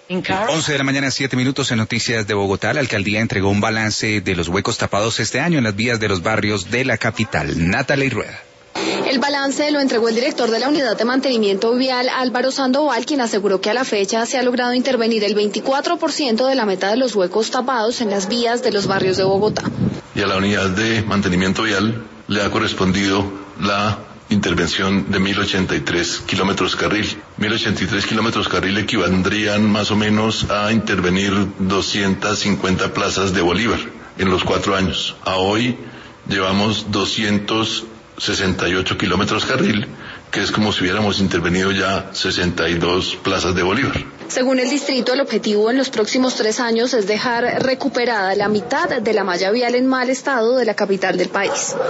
11 de la mañana, 7 minutos en Noticias de Bogotá. La alcaldía entregó un balance de los huecos tapados este año en las vías de los barrios de la capital. Natalie Rueda. El balance lo entregó el director de la Unidad de Mantenimiento Vial, Álvaro Sandoval, quien aseguró que a la fecha se ha logrado intervenir el 24% de la meta de los huecos tapados en las vías de los barrios de Bogotá. Y a la Unidad de Mantenimiento Vial le ha correspondido la intervención de 1083 kilómetros carril. 1083 kilómetros carril equivaldrían más o menos a intervenir 250 plazas de Bolívar en los 4 años. A hoy llevamos 268 kilómetros carril, que es como si hubiéramos intervenido ya 62 plazas de Bolívar. Según el distrito, el objetivo en los próximos 3 años es dejar recuperada la mitad de la malla vial en mal estado de la capital del país.